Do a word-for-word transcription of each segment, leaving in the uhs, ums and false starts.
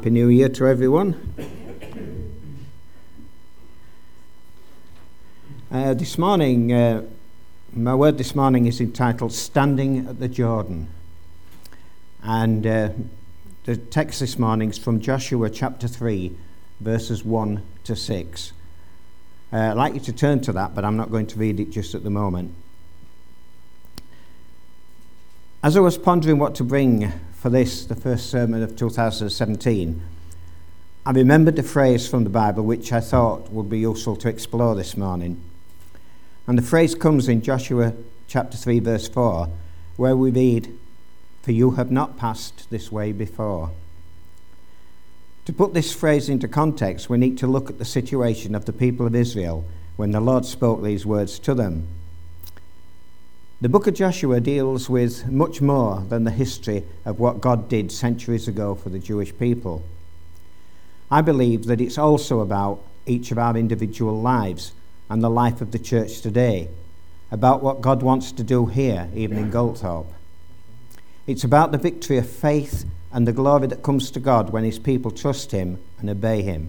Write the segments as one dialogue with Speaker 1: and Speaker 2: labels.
Speaker 1: Happy New Year to everyone. Uh, this morning, uh, my word this morning is entitled Standing at the Jordan. And uh, the text this morning is from Joshua chapter three, verses one to six. Uh, I'd like you to turn to that, but I'm not going to read it just at the moment. As I was pondering what to bring for this, the first sermon of two thousand seventeen, I remembered a phrase from the Bible which I thought would be useful to explore this morning. And the phrase comes in Joshua chapter three, verse four, where we read, "For you have not passed this way before." To put this phrase into context, we need to look at the situation of the people of Israel when the Lord spoke these words to them. The book of Joshua deals with much more than the history of what God did centuries ago for the Jewish people. I believe that it's also about each of our individual lives and the life of the church today, about what God wants to do here, even in Goldthorpe. It's about the victory of faith and the glory that comes to God when his people trust him and obey him.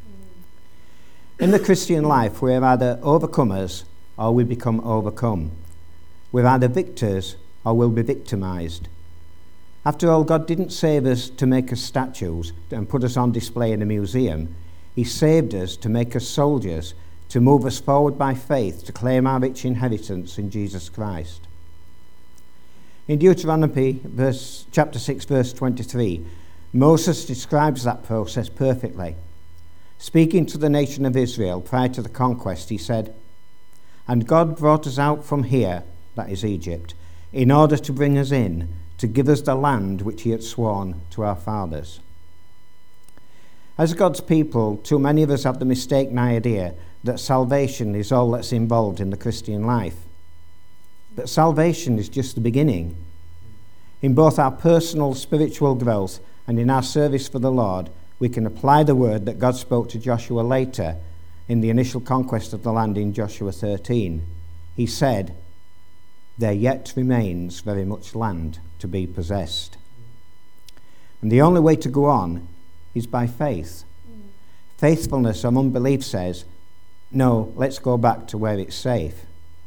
Speaker 1: In the Christian life, we're either overcomers or we become overcome. We're either victors or we'll be victimized. After all, God didn't save us to make us statues and put us on display in a museum. He saved us to make us soldiers, to move us forward by faith, to claim our rich inheritance in Jesus Christ. In Deuteronomy verse, chapter six, verse twenty-three, Moses describes that process perfectly. Speaking to the nation of Israel prior to the conquest, he said, "And God brought us out from here," that is Egypt, "in order to bring us in, to give us the land which he had sworn to our fathers." As God's people, too many of us have the mistaken idea that salvation is all that's involved in the Christian life. But salvation is just the beginning. In both our personal spiritual growth and in our service for the Lord, we can apply the word that God spoke to Joshua later in the initial conquest of the land in Joshua thirteen. He said, "There yet remains very much land to be possessed." And the only way to go on is by faith. Mm. Faithfulness or unbelief says, "No, let's go back to where it's safe."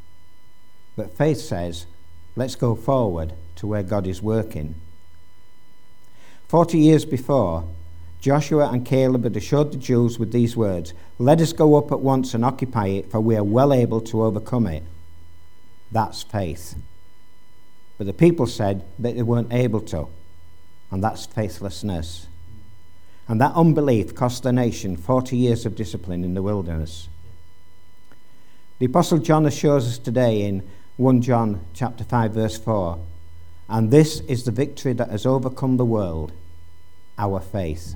Speaker 1: But faith says, "Let's go forward to where God is working." Forty years before, Joshua and Caleb had assured the Jews with these words, "Let us go up at once and occupy it, for we are well able to overcome it." That's faith. But the people said that they weren't able to, and that's faithlessness. And that unbelief cost the nation forty years of discipline in the wilderness. The Apostle John assures us today in First John chapter five, verse four, "And this is the victory that has overcome the world, our faith."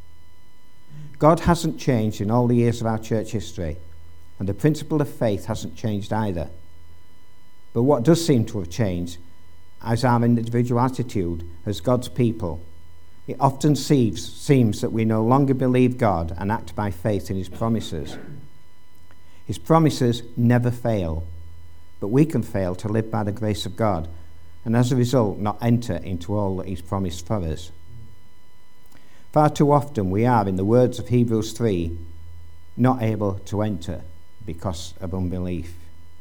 Speaker 1: God hasn't changed in all the years of our church history, and the principle of faith hasn't changed either. But what does seem to have changed is our individual attitude as God's people. It often seems, seems that we no longer believe God and act by faith in his promises. His promises never fail, but we can fail to live by the grace of God, and as a result not enter into all that he's promised for us. Far too often we are, in the words of Hebrews three, not able to enter because of unbelief.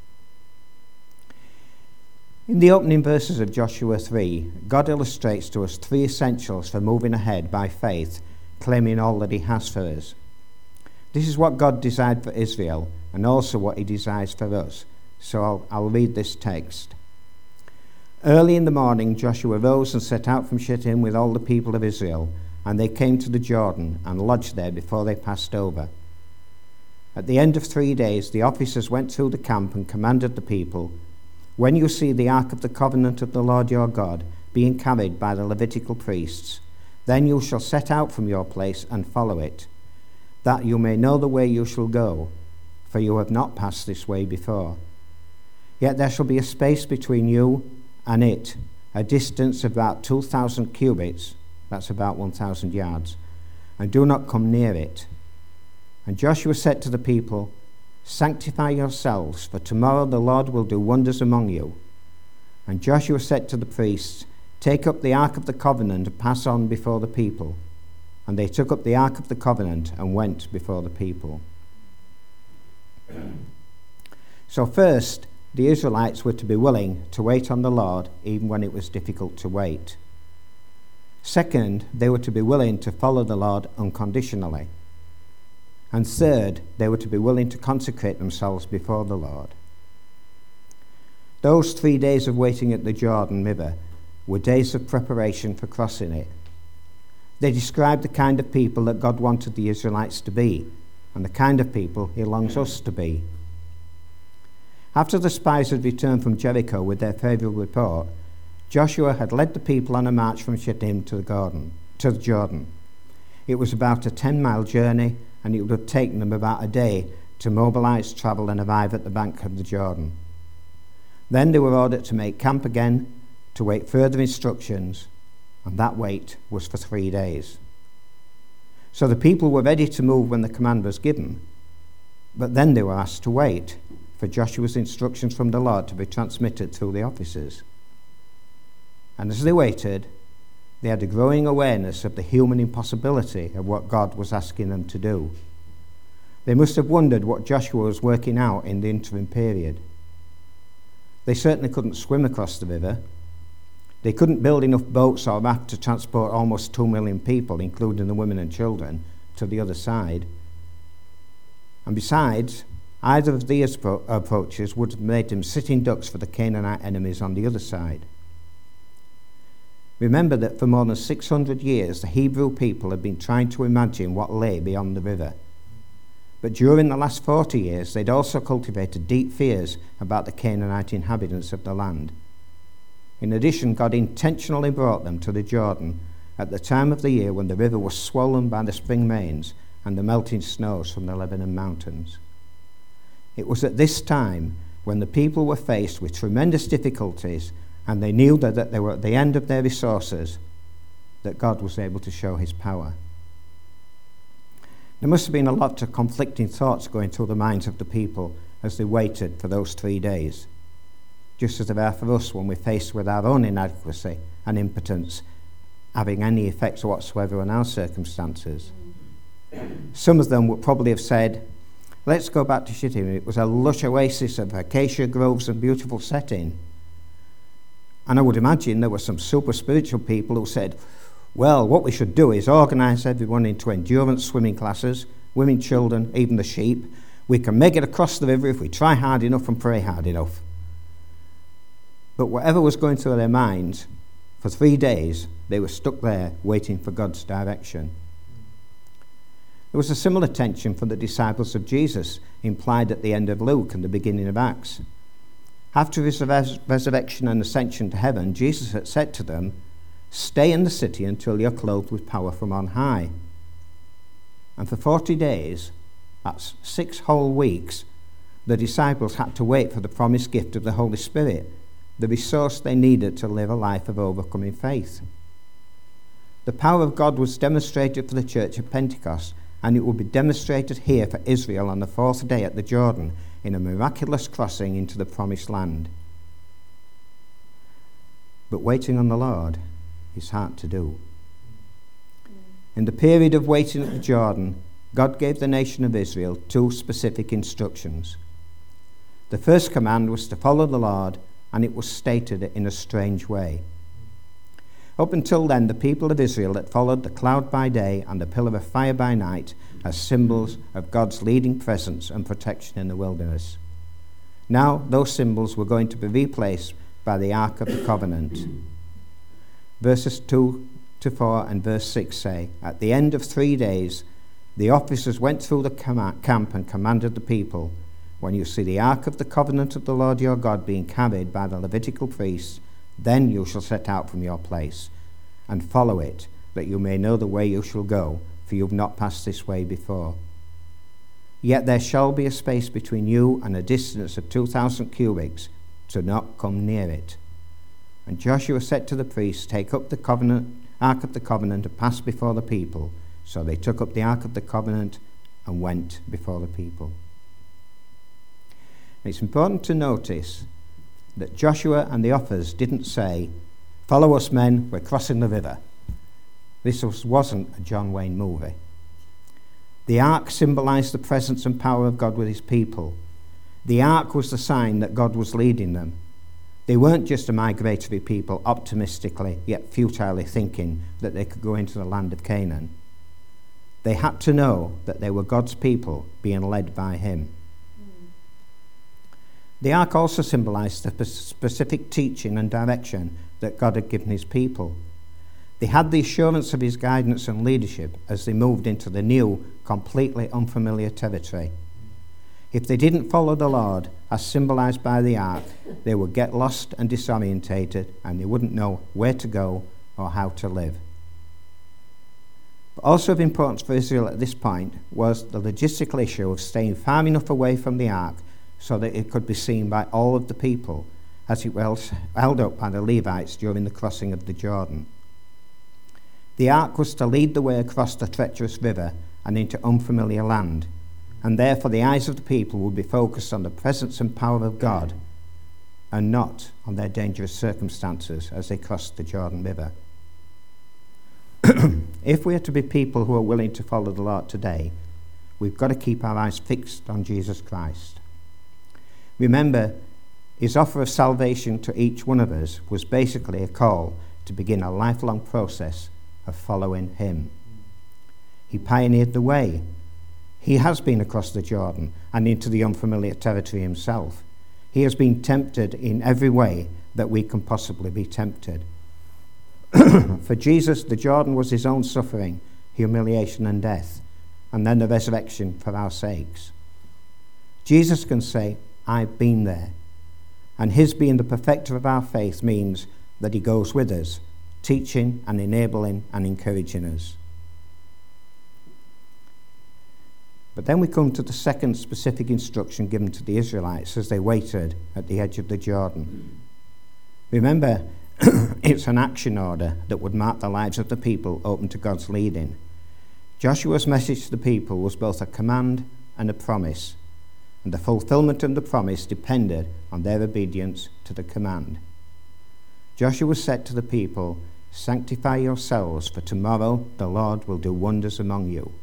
Speaker 1: In the opening verses of Joshua three, God illustrates to us three essentials for moving ahead by faith, claiming all that he has for us. This is what God desired for Israel, and also what he desires for us. So I'll, I'll read this text. "Early in the morning Joshua rose and set out from Shittim with all the people of Israel, and they came to the Jordan and lodged there before they passed over. At the end of three days the officers went through the camp and commanded the people, 'When you see the ark of the covenant of the Lord your God being carried by the Levitical priests, then you shall set out from your place and follow it, that you may know the way you shall go, for you have not passed this way before. Yet there shall be a space between you and it, a distance of about two thousand cubits,' that's about one thousand yards, 'and do not come near it.' And Joshua said to the people, 'Sanctify yourselves, for tomorrow the Lord will do wonders among you.' And Joshua said to the priests, 'Take up the ark of the covenant and pass on before the people.' and they took up the Ark of the Covenant and went before the people. So first, the Israelites were to be willing to wait on the Lord even when it was difficult to wait. Second, they were to be willing to follow the Lord unconditionally. And third, they were to be willing to consecrate themselves before the Lord. Those three days of waiting at the Jordan River were days of preparation for crossing it. They described the kind of people that God wanted the Israelites to be, and the kind of people he longs us to be. After the spies had returned from Jericho with their favourable report, Joshua had led the people on a march from Shittim to the Jordan. To the Jordan. It was about a ten-mile journey, and it would have taken them about a day to mobilise, travel and arrive at the bank of the Jordan. Then they were ordered to make camp again, to wait further instructions, and that wait was for three days. So the people were ready to move when the command was given, but then they were asked to wait for Joshua's instructions from the Lord to be transmitted through the officers. And as they waited, they had a growing awareness of the human impossibility of what God was asking them to do. They must have wondered what Joshua was working out in the interim period. They certainly couldn't swim across the river. They couldn't build enough boats or rafts to transport almost two million people, including the women and children, to the other side. And besides, either of these appro- approaches would have made them sitting ducks for the Canaanite enemies on the other side. Remember that for more than six hundred years, the Hebrew people had been trying to imagine what lay beyond the river. But during the last forty years, they'd also cultivated deep fears about the Canaanite inhabitants of the land. In addition, God intentionally brought them to the Jordan at the time of the year when the river was swollen by the spring rains and the melting snows from the Lebanon mountains. It was at this time when the people were faced with tremendous difficulties and they knew that, that they were at the end of their resources, that God was able to show his power. There must have been a lot of conflicting thoughts going through the minds of the people as they waited for those three days, just as there are for us when we're faced with our own inadequacy and impotence having any effects whatsoever on our circumstances. Some of them would probably have said, let's go back to Shittim. It was a lush oasis of acacia groves and beautiful setting. And I would imagine there were some super spiritual people who said, well, what we should do is organise everyone into endurance swimming classes, women, children, even the sheep. We can make it across the river if we try hard enough and pray hard enough. But whatever was going through their minds, for three days they were stuck there waiting for God's direction. There was a similar tension for the disciples of Jesus implied at the end of Luke and the beginning of Acts. After his res- resurrection and ascension to heaven, Jesus had said to them, stay in the city until you're clothed with power from on high. And for forty days, that's six whole weeks, the disciples had to wait for the promised gift of the Holy Spirit, the resource they needed to live a life of overcoming faith. The power of God was demonstrated for the church at Pentecost, and it will be demonstrated here for Israel on the fourth day at the Jordan in a miraculous crossing into the promised land. But waiting on the Lord is hard to do. In the period of waiting at the Jordan, God gave the nation of Israel two specific instructions. The first command was to follow the Lord, and it was stated in a strange way. Up until then, the people of Israel had followed the cloud by day and the pillar of fire by night as symbols of God's leading presence and protection in the wilderness. Now, those symbols were going to be replaced by the Ark of the Covenant. Verses two to four and verse six say, at the end of three days, the officers went through the camp and commanded the people, when you see the Ark of the Covenant of the Lord your God being carried by the Levitical priests, then you shall set out from your place and follow it, that you may know the way you shall go, for you have not passed this way before. Yet there shall be a space between you and a distance of two thousand cubits, to not come near it. And Joshua said to the priests, take up the covenant, Ark of the Covenant and pass before the people. So they took up the Ark of the Covenant and went before the people. It's important to notice that Joshua and the officers didn't say, follow us men, we're crossing the river. This was, wasn't a John Wayne movie. The ark symbolized the presence and power of God with his people. The ark was the sign that God was leading them. They weren't just a migratory people optimistically yet futilely thinking that they could go into the land of Canaan. They had to know that they were God's people being led by him. Mm. The ark also symbolized the specific teaching and direction that God had given his people. They had the assurance of his guidance and leadership as they moved into the new, completely unfamiliar territory. If they didn't follow the Lord, as symbolized by the ark, they would get lost and disorientated, and they wouldn't know where to go or how to live. But also of importance for Israel at this point was the logistical issue of staying far enough away from the ark so that it could be seen by all of the people as it was held up by the Levites during the crossing of the Jordan. The ark was to lead the way across the treacherous river and into unfamiliar land, and therefore the eyes of the people would be focused on the presence and power of God and not on their dangerous circumstances as they crossed the Jordan River. If we are to be people who are willing to follow the Lord today, we've got to keep our eyes fixed on Jesus Christ. Remember, his offer of salvation to each one of us was basically a call to begin a lifelong process of following him. He pioneered the way. He has been across the Jordan and into the unfamiliar territory himself. He has been tempted in every way that we can possibly be tempted. For Jesus, the Jordan was his own suffering, humiliation and death, and then the resurrection for our sakes. Jesus can say, I've been there. And his being the perfecter of our faith means that he goes with us, teaching and enabling and encouraging us. But then we come to the second specific instruction given to the Israelites as they waited at the edge of the Jordan. Remember, it's an action order that would mark the lives of the people open to God's leading. Joshua's message to the people was both a command and a promise, and the fulfillment of the promise depended on their obedience to the command. Joshua said to the people, "Sanctify yourselves, for tomorrow the Lord will do wonders among you."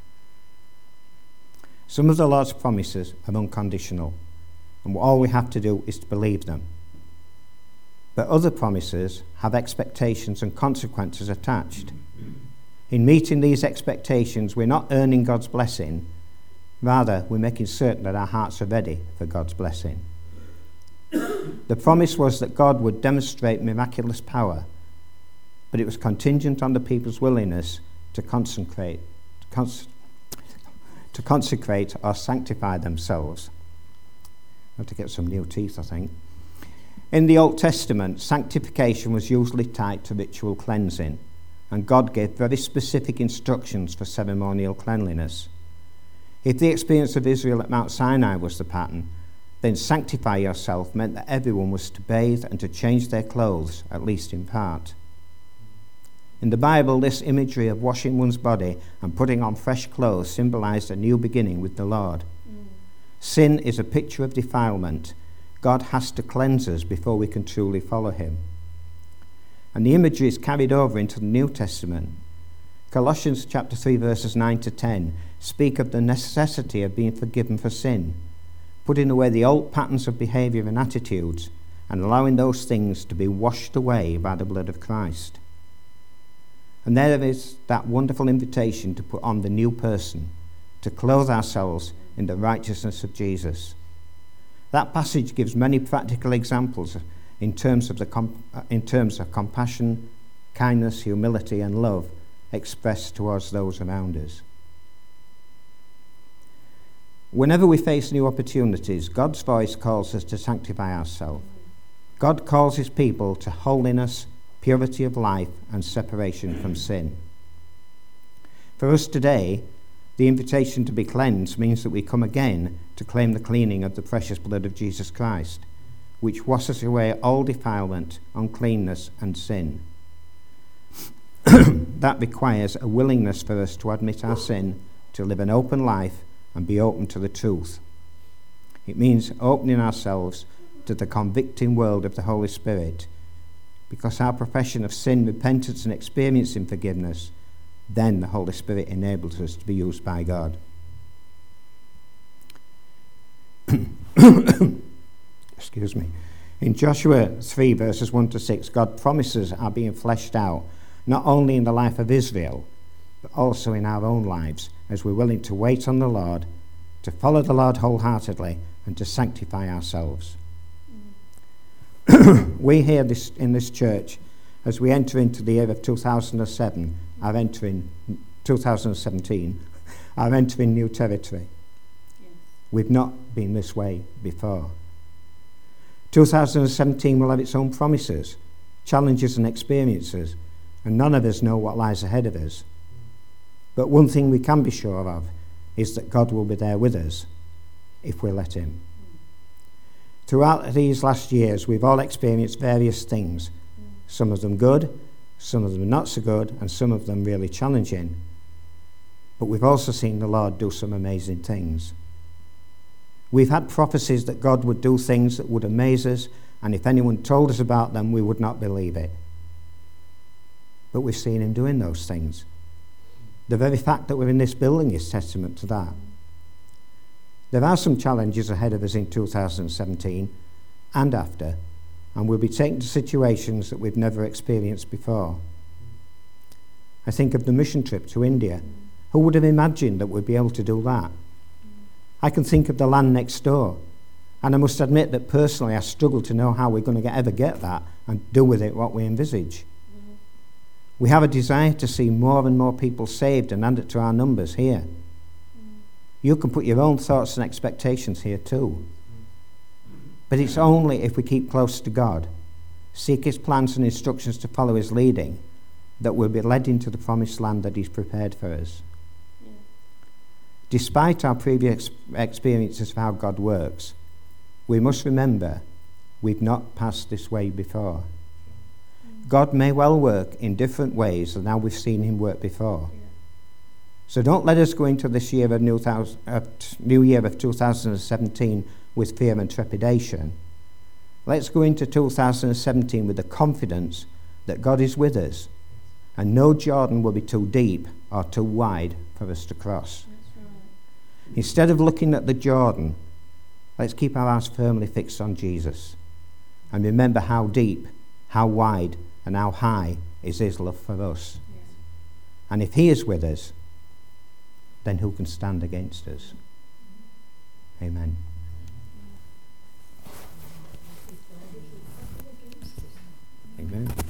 Speaker 1: Some of the Lord's promises are unconditional, and all we have to do is to believe them. But other promises have expectations and consequences attached. In meeting these expectations, we're not earning God's blessing. Rather, we're making certain that our hearts are ready for God's blessing. The promise was that God would demonstrate miraculous power, but it was contingent on the people's willingness to consecrate, to, cons- to consecrate or sanctify themselves. I have to get some new teeth, I think. In the Old Testament, sanctification was usually tied to ritual cleansing, and God gave very specific instructions for ceremonial cleanliness. If the experience of Israel at Mount Sinai was the pattern, then sanctify yourself meant that everyone was to bathe and to change their clothes, at least in part. In the Bible, this imagery of washing one's body and putting on fresh clothes symbolized a new beginning with the Lord. Mm. Sin is a picture of defilement. God has to cleanse us before we can truly follow him. And the imagery is carried over into the New Testament. Colossians chapter three verses nine to ten speak of the necessity of being forgiven for sin, putting away the old patterns of behavior and attitudes and allowing those things to be washed away by the blood of Christ. And there is that wonderful invitation to put on the new person, to clothe ourselves in the righteousness of Jesus. That passage gives many practical examples in terms of the comp- in terms of compassion, kindness, humility, and love expressed towards those around us. Whenever we face new opportunities, God's voice calls us to sanctify ourselves. God calls his people to holiness, purity of life, and separation from sin. For us today, the invitation to be cleansed means that we come again to claim the cleaning of the precious blood of Jesus Christ, which washes away all defilement, uncleanness, and sin. That requires a willingness for us to admit our sin, to live an open life, and be open to the truth. It means opening ourselves to the convicting world of the Holy Spirit, because our profession of sin, repentance and experiencing forgiveness, then the Holy Spirit enables us to be used by God. Excuse me. In Joshua three, verses one to six, God promises are being fleshed out, not only in the life of Israel, but also in our own lives, as we're willing to wait on the Lord, to follow the Lord wholeheartedly, and to sanctify ourselves. We here this, in this church, as we enter into the year of two thousand seven, are entering two thousand seventeen, are entering new territory. Yes. We've not been this way before. two thousand seventeen will have its own promises, challenges and experiences, and none of us know what lies ahead of us. But one thing we can be sure of is that God will be there with us if we let him. Throughout these last years, we've all experienced various things, some of them good, some of them not so good, and some of them really challenging. But we've also seen the Lord do some amazing things. We've had prophecies that God would do things that would amaze us, and if anyone told us about them, we would not believe it. But we've seen him doing those things. The very fact that we're in this building is testament to that. There are some challenges ahead of us in two thousand seventeen and after, and we'll be taken to situations that we've never experienced before. I think of the mission trip to India. Who would have imagined that we'd be able to do that? I can think of the land next door, and I must admit that personally I struggle to know how we're going to get, ever get that and do with it what we envisage. Mm-hmm. We have a desire to see more and more people saved and add it to our numbers here. Mm-hmm. You can put your own thoughts and expectations here too. But it's only if we keep close to God, seek his plans and instructions to follow his leading, that we'll be led into the promised land that he's prepared for us. Yeah. Despite our previous experiences of how God works, we must remember we've not passed this way before. Mm. God may well work in different ways than how we've seen him work before. Yeah. So don't let us go into this year of new, thousand, uh, new year of two thousand seventeen with fear and trepidation. Let's go into two thousand seventeen with the confidence that God is with us, and no Jordan will be too deep or too wide for us to cross. That's right. Instead of looking at the Jordan, let's keep our eyes firmly fixed on Jesus and remember how deep, how wide, and how high is his love for us. Yes. And if he is with us, then who can stand against us? Amen. Amen.